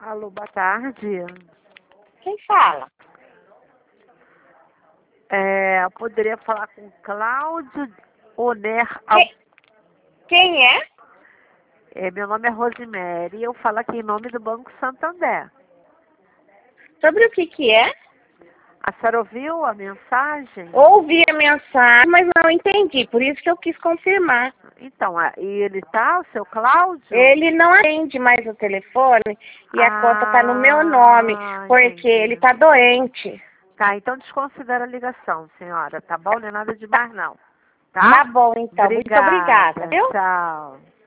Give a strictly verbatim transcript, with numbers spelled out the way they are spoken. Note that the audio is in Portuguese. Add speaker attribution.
Speaker 1: Alô, boa tarde.
Speaker 2: Quem fala?
Speaker 1: É, eu poderia falar com Cláudio Oner.
Speaker 2: Quem, quem é?
Speaker 1: É, meu nome é Rosemary e eu falo aqui em nome do Banco Santander.
Speaker 2: Sobre o que que é?
Speaker 1: A senhora ouviu a mensagem?
Speaker 2: Ouvi a mensagem, mas não entendi, por isso que eu quis confirmar.
Speaker 1: Então, a- e ele tá, o seu Cláudio?
Speaker 2: Ele não atende mais o telefone e a
Speaker 1: Ah,
Speaker 2: conta tá no meu nome, porque
Speaker 1: entendi.
Speaker 2: ele tá doente.
Speaker 1: Tá, então desconsidera a ligação, senhora, tá bom? Não é nada demais, não. Tá?
Speaker 2: Tá bom, então. Muito
Speaker 1: Obrigada.
Speaker 2: obrigada, viu?
Speaker 1: Tchau.